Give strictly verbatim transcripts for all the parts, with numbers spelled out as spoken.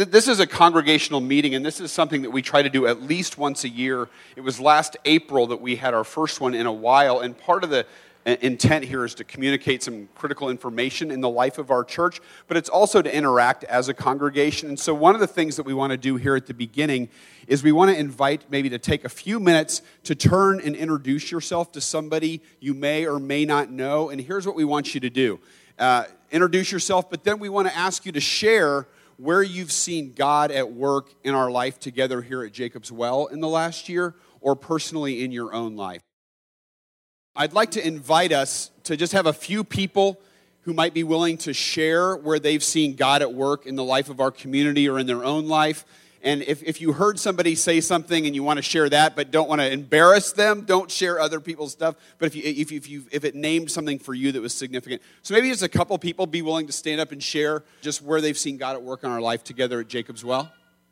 th- this is a congregational meeting, and this is something that we try to do at least once a year. It was last April that we had our first one in a while, and part of the uh, intent here is to communicate some critical information in the life of our church, but it's also to interact as a congregation. And so one of the things that we want to do here at the beginning is we want to invite maybe to take a few minutes to turn and introduce yourself to somebody you may or may not know, and here's what we want you to do. Uh, introduce yourself, but then we want to ask you to share where you've seen God at work in our life together here at Jacob's Well in the last year, or personally in your own life. I'd like to invite us to just have a few people who might be willing to share where they've seen God at work in the life of our community or in their own life. And if, if you heard somebody say something and you want to share that but don't want to embarrass them, don't share other people's stuff. But if you, if, if, you, if it named something for you that was significant. So maybe just a couple people be willing to stand up and share just where they've seen God at work in our life together at Jacob's Well.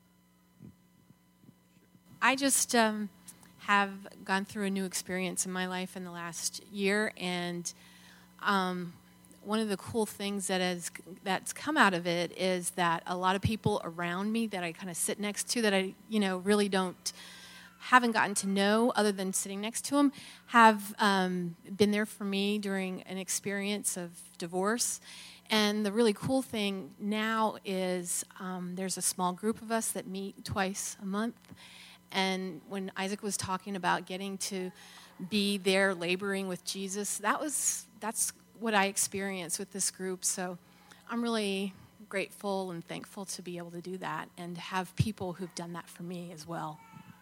I just um, have gone through a new experience in my life in the last year. And um, one of the cool things that has that's come out of it is that a lot of people around me that I kind of sit next to that I, you know, really don't, haven't gotten to know other than sitting next to them, have um, been there for me during an experience of divorce. And the really cool thing now is um, there's a small group of us that meet twice a month. And when Isaac was talking about getting to be there laboring with Jesus, that was, that's what I experienced with this group. So I'm really grateful and thankful to be able to do that and have people who've done that for me as well.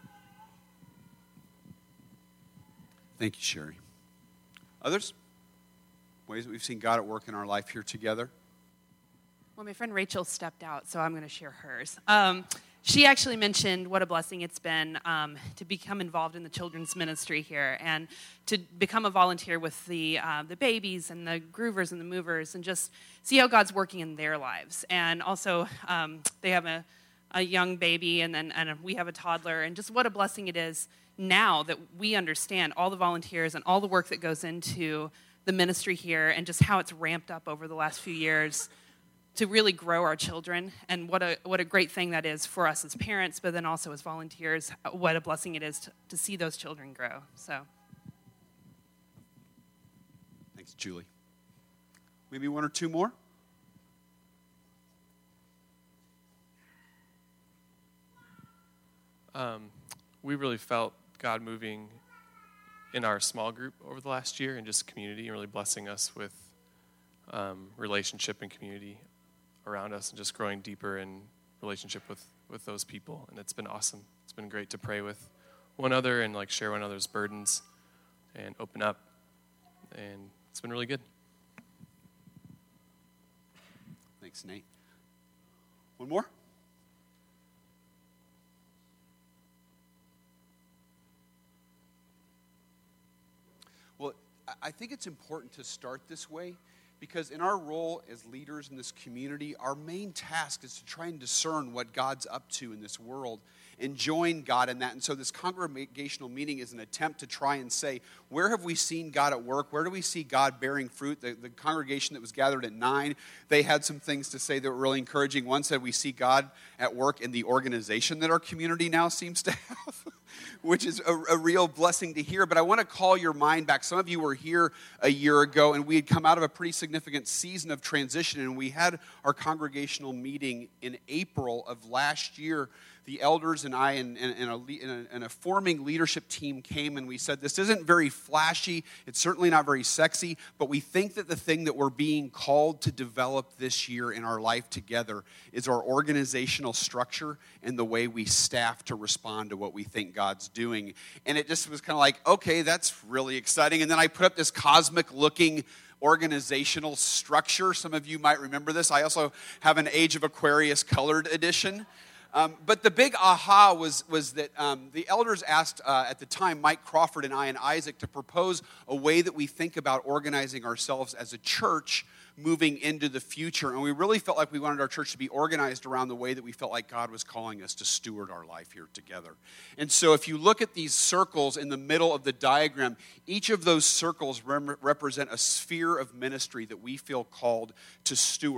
Thank you, Sherry. Others? Ways that we've seen God at work in our life here together? Well, my friend Rachel stepped out, so I'm going to share hers. Um, She actually mentioned what a blessing it's been um, to become involved in the children's ministry here and to become a volunteer with the uh, the babies and the groovers and the movers and just see how God's working in their lives. And also, um, they have a, a young baby and then and we have a toddler, and just what a blessing it is now that we understand all the volunteers and all the work that goes into the ministry here and just how it's ramped up over the last few years to really grow our children, and what a what a great thing that is for us as parents, but then also as volunteers, what a blessing it is to, to see those children grow. So, thanks, Julie. Maybe one or two more? Um, we really felt God moving in our small group over the last year and just community, and really blessing us with um, relationship and community around us and just growing deeper in relationship with, with those people. And it's been awesome. It's been great to pray with one another and like share one another's burdens and open up. And it's been really good. Thanks, Nate. One more? Well, I think it's important to start this way, because in our role as leaders in this community, our main task is to try and discern what God's up to in this world and join God in that. And so this congregational meeting is an attempt to try and say, where have we seen God at work? Where do we see God bearing fruit? The, the congregation that was gathered at nine, they had some things to say that were really encouraging. One said, we see God at work in the organization that our community now seems to have, which is a, a real blessing to hear. But I want to call your mind back. Some of you were here a year ago, and we had come out of a pretty significant season of transition, and we had our congregational meeting in April of last year. The elders and I and, and, and, a, and, a, and a forming leadership team came, and we said, this isn't very flashy, it's certainly not very sexy, but we think that the thing that we're being called to develop this year in our life together is our organizational structure and the way we staff to respond to what we think God's doing. And it just was kind of like, okay, that's really exciting. And then I put up this cosmic-looking organizational structure. Some of you might remember this. I also have an Age of Aquarius colored edition. Um, but the big aha was, was that um, the elders asked uh, at the time Mike Crawford and I and Isaac to propose a way that we think about organizing ourselves as a church moving into the future. And we really felt like we wanted our church to be organized around the way that we felt like God was calling us to steward our life here together. And so if you look at these circles in the middle of the diagram, each of those circles rem- represent a sphere of ministry that we feel called to steward.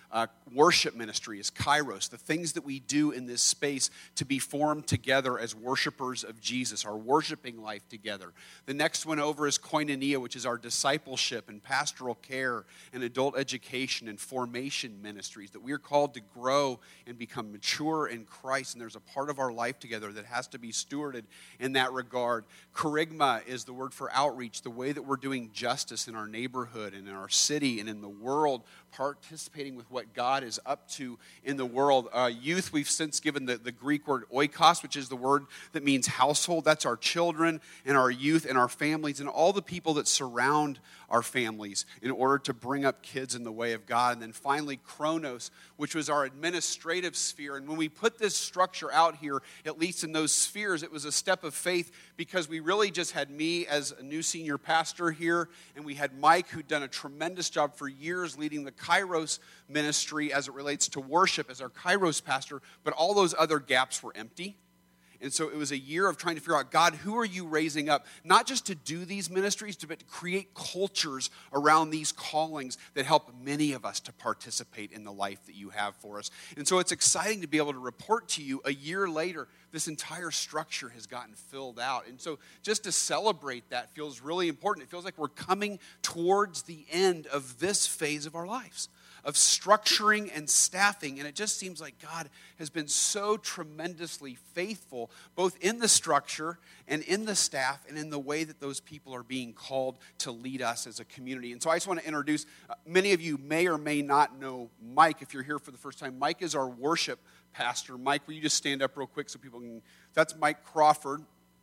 Uh, worship ministry is Kairos, the things that we do in this space to be formed together as worshipers of Jesus, our worshiping life together. The next one over is Koinonia, which is our discipleship and pastoral care and adult education and formation ministries, that we are called to grow and become mature in Christ, and there's a part of our life together that has to be stewarded in that regard. Kerygma is the word for outreach, the way that we're doing justice in our neighborhood and in our city and in the world, participating with what God is up to in the world. Uh, youth, we've since given the, the Greek word oikos, which is the word that means household. That's our children and our youth and our families and all the people that surround our families in order to bring up kids in the way of God. And then finally, Chronos, which was our administrative sphere. And when we put this structure out here, at least in those spheres, it was a step of faith because we really just had me as a new senior pastor here, and we had Mike, who'd done a tremendous job for years leading the Kairos ministry as it relates to worship as our Kairos pastor, but all those other gaps were empty. And so it was a year of trying to figure out, God, who are you raising up? Not just to do these ministries, but to create cultures around these callings that help many of us to participate in the life that you have for us. And so it's exciting to be able to report to you a year later, this entire structure has gotten filled out. And so just to celebrate that feels really important. It feels like we're coming towards the end of this phase of our lives, of structuring and staffing. And it just seems like God has been so tremendously faithful, both in the structure and in the staff and in the way that those people are being called to lead us as a community. And so I just want to introduce, uh, many of you may or may not know Mike if you're here for the first time. Mike is our worship pastor. Mike, will you just stand up real quick so people can, that's Mike Crawford.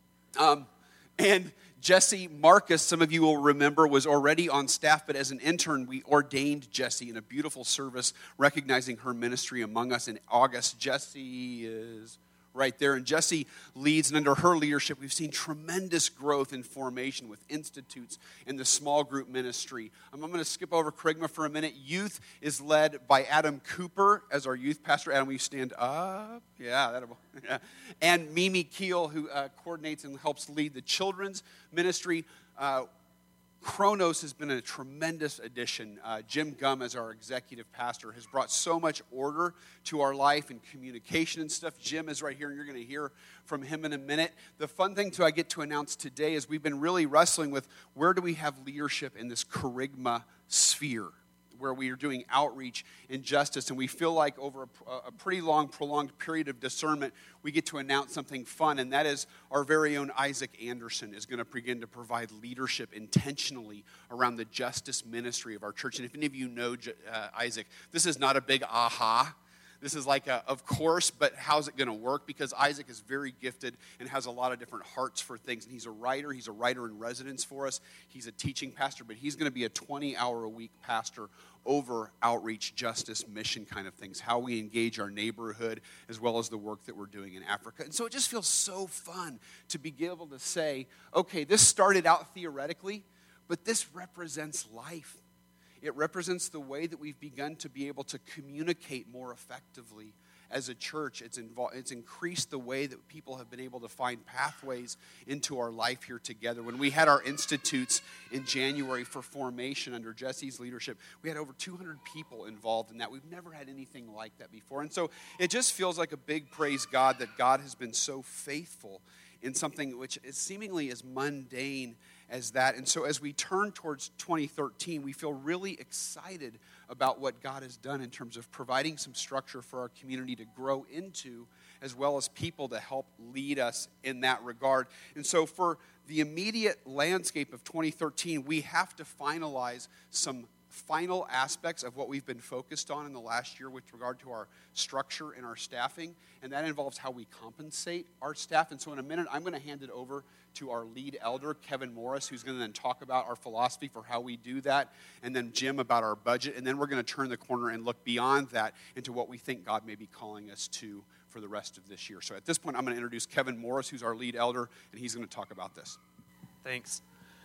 Um, and Jesse Marcus, some of you will remember, was already on staff, but as an intern, we ordained Jesse in a beautiful service recognizing her ministry among us in August. Jesse is right there, and Jesse leads, and under her leadership, we've seen tremendous growth and formation with institutes in the small group ministry. I'm, I'm going to skip over Kerygma for a minute. Youth is led by Adam Cooper as our youth pastor. Adam, will you stand up? Yeah, that'll, yeah. And Mimi Keel, who uh, coordinates and helps lead the children's ministry. Uh, Chronos has been a tremendous addition. Uh, Jim Gum, as our executive pastor, has brought so much order to our life and communication and stuff. Jim is right here, and you're going to hear from him in a minute. The fun thing to I get to announce today is we've been really wrestling with where do we have leadership in this Kerygma sphere, where we are doing outreach and justice, and we feel like over a, a pretty long, prolonged period of discernment, we get to announce something fun, and that is our very own Isaac Anderson is going to begin to provide leadership intentionally around the justice ministry of our church. And if any of you know uh, Isaac, this is not a big aha. This is like a, of course, but how's it going to work? Because Isaac is very gifted and has a lot of different hearts for things. And he's a writer. He's a writer in residence for us. He's a teaching pastor, but he's going to be a twenty-hour-a-week pastor over outreach, justice, mission kind of things, how we engage our neighborhood, as well as the work that we're doing in Africa. And so it just feels so fun to be able to say, okay, this started out theoretically, but this represents life. It represents the way that we've begun to be able to communicate more effectively as a church. It's, invo- it's increased the way that people have been able to find pathways into our life here together. When we had our institutes in January for formation under Jesse's leadership, we had over two hundred people involved in that. We've never had anything like that before. And so it just feels like a big praise God that God has been so faithful in something which is seemingly as mundane as that. And so as we turn towards twenty thirteen, we feel really excited about what God has done in terms of providing some structure for our community to grow into, as well as people to help lead us in that regard. And so for the immediate landscape of twenty thirteen, we have to finalize some final aspects of what we've been focused on in the last year with regard to our structure and our staffing, and that involves how we compensate our staff. And so in a minute, I'm going to hand it over to our lead elder, Kevin Morris, who's going to then talk about our philosophy for how we do that, and then Jim about our budget, and then we're going to turn the corner and look beyond that into what we think God may be calling us to for the rest of this year. So at this point, I'm going to introduce Kevin Morris, who's our lead elder, and he's going to talk about this. Thanks.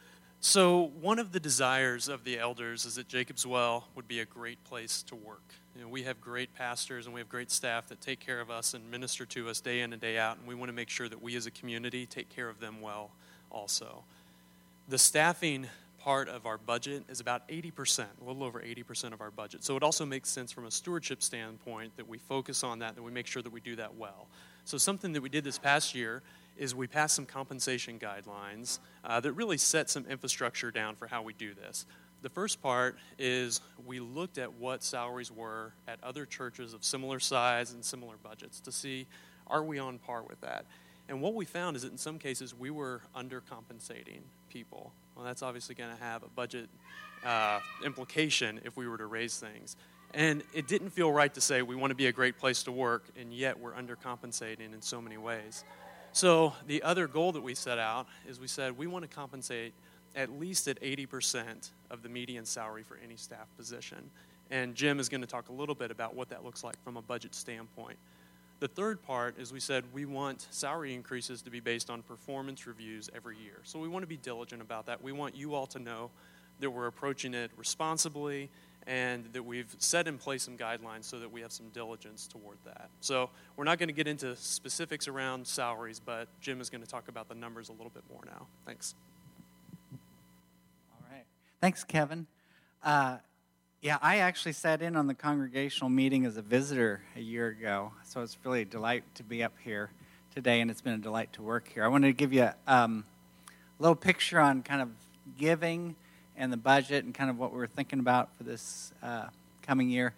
So one of the desires of the elders is that Jacob's Well would be a great place to work. You know, we have great pastors and we have great staff that take care of us and minister to us day in and day out, and we want to make sure that we as a community take care of them well also. The staffing part of our budget is about eighty percent, a little over eighty percent of our budget. So it also makes sense from a stewardship standpoint that we focus on that, that we make sure that we do that well. So something that we did this past year is we passed some compensation guidelines uh, that really set some infrastructure down for how we do this. The first part is we looked at what salaries were at other churches of similar size and similar budgets to see, are we on par with that? And what we found is that in some cases we were undercompensating people. Well, that's obviously going to have a budget uh, implication if we were to raise things. And it didn't feel right to say we want to be a great place to work, and yet we're undercompensating in so many ways. So the other goal that we set out is we said we want to compensate at least at eighty percent of the median salary for any staff position. And Jim is going to talk a little bit about what that looks like from a budget standpoint. The third part is we said we want salary increases to be based on performance reviews every year. So we want to be diligent about that. We want you all to know that we're approaching it responsibly and that we've set in place some guidelines so that we have some diligence toward that. So we're not going to get into specifics around salaries, but Jim is going to talk about the numbers a little bit more now. Thanks. All right. Thanks, Kevin. Uh, yeah, I actually sat in on the congregational meeting as a visitor a year ago, so it's really a delight to be up here today, and it's been a delight to work here. I wanted to give you um, a little picture on kind of giving and the budget and kind of what we're thinking about for this uh, coming year.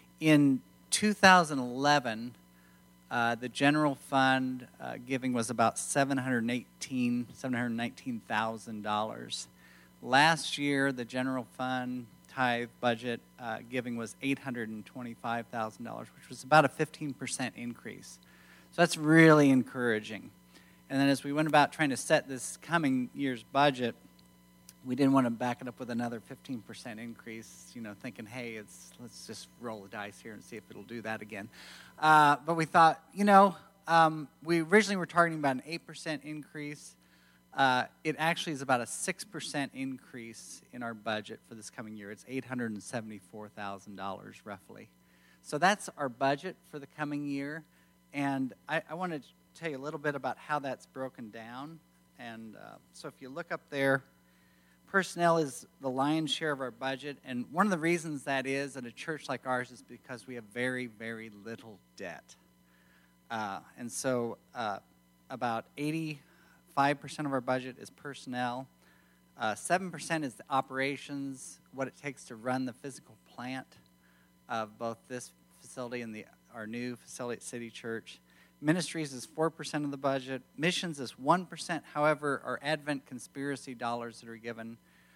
In two thousand eleven, uh, the general fund uh, giving was about seven hundred eighteen, seven hundred nineteen thousand dollars. Last year, the general fund tithe budget uh, giving was eight hundred twenty-five thousand dollars, which was about a fifteen percent increase. So that's really encouraging. And then as we went about trying to set this coming year's budget, we didn't want to back it up with another fifteen percent increase, you know, thinking, hey, it's let's just roll the dice here and see if it'll do that again. Uh, but we thought, you know, um, we originally were targeting about an eight percent increase. Uh, it actually is about a six percent increase in our budget for this coming year. It's eight hundred seventy-four thousand dollars roughly. So that's our budget for the coming year. And I, I want to tell you a little bit about how that's broken down. And uh, so if you look up there, personnel is the lion's share of our budget, and one of the reasons that is at a church like ours is because we have very, very little debt. Uh, and so uh, about eighty-five percent of our budget is personnel. Uh, seven percent is the operations, what it takes to run the physical plant of both this facility and the our new facility at City Church. Ministries is four percent of the budget. Missions is one percent. However, our Advent conspiracy dollars that are given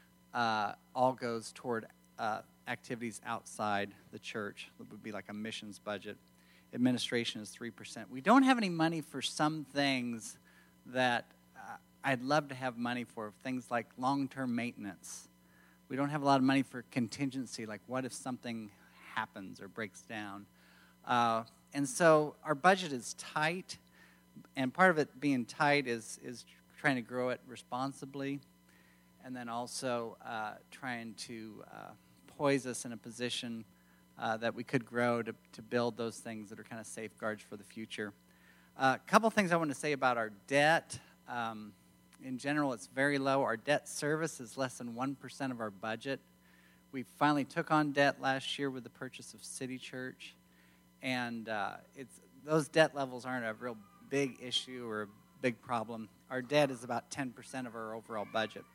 uh, all goes toward uh, activities outside the church. It would be like a missions budget. Administration is three percent. We don't have any money for some things that uh, I'd love to have money for, things like long-term maintenance. We don't have a lot of money for contingency, like what if something happens or breaks down. Uh, and so our budget is tight, and part of it being tight is, is trying to grow it responsibly, and then also uh, trying to uh, poise us in a position uh, that we could grow to, to build those things that are kind of safeguards for the future. A uh, couple things I want to say about our debt. Um, in general, it's very low. Our debt service is less than one percent of our budget. We finally took on debt last year with the purchase of City Church. And uh, it's those debt levels aren't a real big issue or a big problem. Our debt is about ten percent of our overall budget.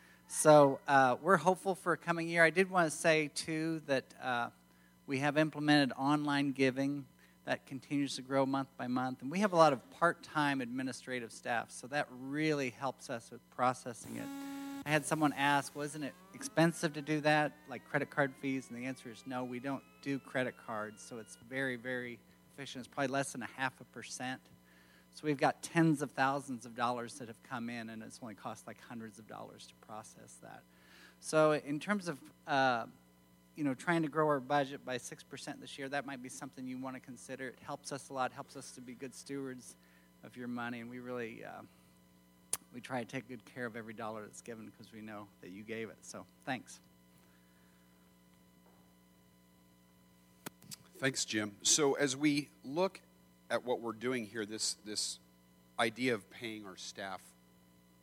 So uh, we're hopeful for a coming year. I did want to say, too, that uh, we have implemented online giving that continues to grow month by month. And we have a lot of part-time administrative staff, so that really helps us with processing it. I had someone ask, wasn't it expensive to do that, like credit card fees? And the answer is no, we don't do credit cards, so it's very, very efficient. It's probably less than a half a percent. So we've got tens of thousands of dollars that have come in, and it's only cost like hundreds of dollars to process that. So in terms of, uh, you know, trying to grow our budget by six percent this year, that might be something you want to consider. It helps us a lot, helps us to be good stewards of your money, and we really... Uh, We try to take good care of every dollar that's given because we know that you gave it. So thanks. Thanks, Jim. So as we look at what we're doing here, this, this idea of paying our staff,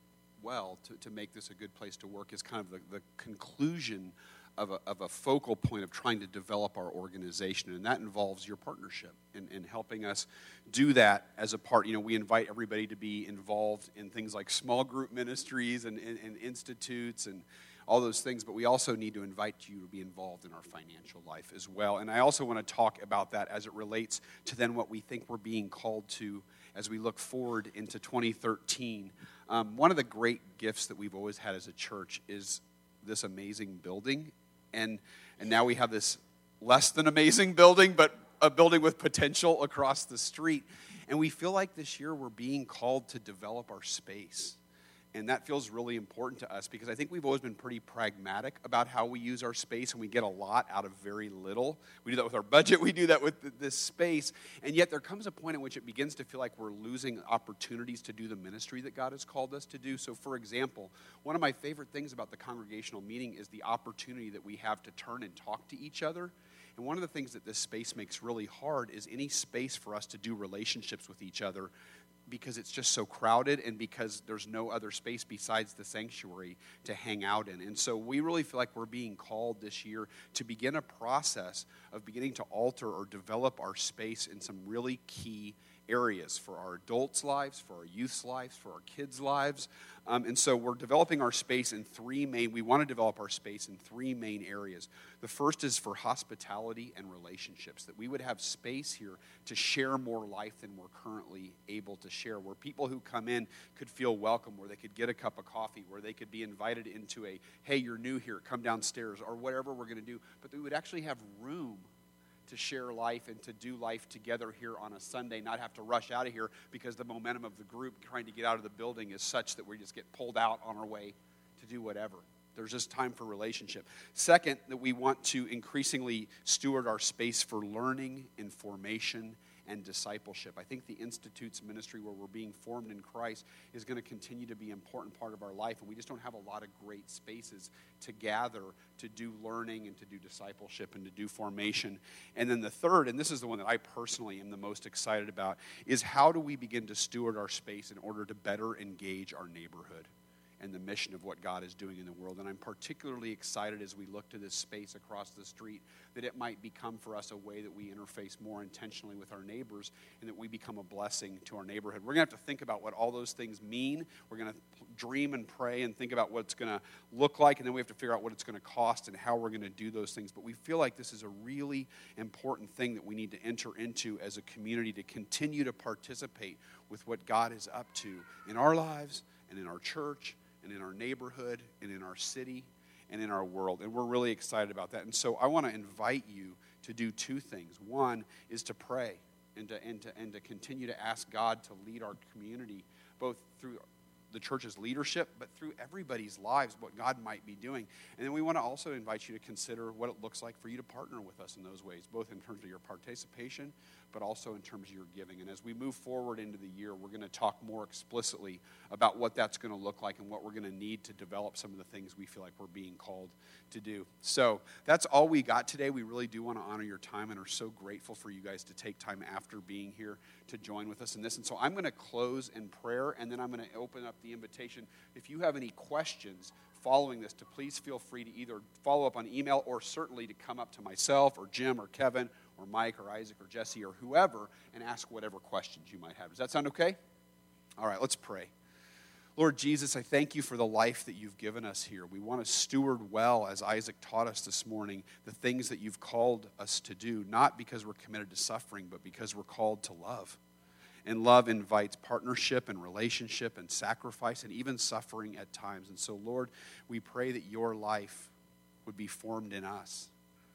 well to, to make this a good place to work is kind of the, the conclusion of a, of a focal point of trying to develop our organization, and that involves your partnership in, in helping us do that as a part. You know, we invite everybody to be involved in things like small group ministries and, and, and institutes and all those things, but we also need to invite you to be involved in our financial life as well. And I also want to talk about that as it relates to then what we think we're being called to as we look forward into twenty thirteen. Um, one of the great gifts that we've always had as a church is this amazing building. And and now we have this less than amazing building, but a building with potential across the street. And we feel like this year we're being called to develop our space. And that feels really important to us because I think we've always been pretty pragmatic about how we use our space, and we get a lot out of very little. We do that with our budget. We do that with this space. And yet there comes a point in which it begins to feel like we're losing opportunities to do the ministry that God has called us to do. So, for example, one of my favorite things about the congregational meeting is the opportunity that we have to turn and talk to each other. And one of the things that this space makes really hard is any space for us to do relationships with each other, because it's just so crowded and because there's no other space besides the sanctuary to hang out in. And so we really feel like we're being called this year to begin a process of beginning to alter or develop our space in some really key areas for our adults' lives, for our youth's lives, for our kids' lives. Um, and so we're developing our space in three main, we want to develop our space in three main areas. The first is for hospitality and relationships, that we would have space here to share more life than we're currently able to share, where people who come in could feel welcome, where they could get a cup of coffee, where they could be invited into a, hey, you're new here, come downstairs, or whatever we're going to do, but that we would actually have room to share life and to do life together here on a Sunday, not have to rush out of here because the momentum of the group trying to get out of the building is such that we just get pulled out on our way to do whatever. There's just time for relationship. Second, that we want to increasingly steward our space for learning and formation and discipleship. I think the Institute's ministry, where we're being formed in Christ, is going to continue to be an important part of our life, and we just don't have a lot of great spaces to gather to do learning and to do discipleship and to do formation. And then the third, and this is the one that I personally am the most excited about, is how do we begin to steward our space in order to better engage our neighborhood and the mission of what God is doing in the world. And I'm particularly excited as we look to this space across the street that it might become for us a way that we interface more intentionally with our neighbors and that we become a blessing to our neighborhood. We're going to have to think about what all those things mean. We're going to dream and pray and think about what it's going to look like, and then we have to figure out what it's going to cost and how we're going to do those things. But we feel like this is a really important thing that we need to enter into as a community to continue to participate with what God is up to in our lives and in our church and in our neighborhood, and in our city, and in our world. And we're really excited about that. And so I want to invite you to do two things. One is to pray and to, and to, and to continue to ask God to lead our community, both through the church's leadership, but through everybody's lives, what God might be doing. And then we want to also invite you to consider what it looks like for you to partner with us in those ways, both in terms of your participation, but also in terms of your giving. And as we move forward into the year, we're going to talk more explicitly about what that's going to look like and what we're going to need to develop some of the things we feel like we're being called to do. So that's all we got today. We really do want to honor your time and are so grateful for you guys to take time after being here to join with us in this. And so I'm going to close in prayer, and then I'm going to open up the invitation. If you have any questions following this, to please feel free to either follow up on email or certainly to come up to myself or Jim or Kevin or Mike or Isaac or Jesse or whoever and ask whatever questions you might have. Does that sound okay? All right, let's pray. Lord Jesus, I thank you for the life that you've given us here. We want to steward well, as Isaac taught us this morning, the things that you've called us to do, not because we're committed to suffering, but because we're called to love. And love invites partnership and relationship and sacrifice and even suffering at times. And so, Lord, we pray that your life would be formed in us.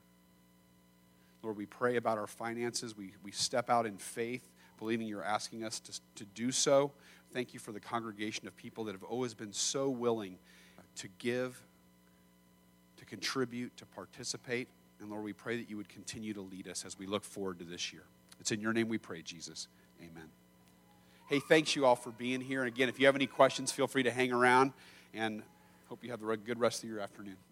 Lord, we pray about our finances. We, we step out in faith, believing you're asking us to, to do so. Thank you for the congregation of people that have always been so willing to give, to contribute, to participate. And Lord, we pray that you would continue to lead us as we look forward to this year. It's in your name we pray, Jesus. Amen. Hey, thanks you all for being here. And again, if you have any questions, feel free to hang around. And hope you have a good rest of your afternoon.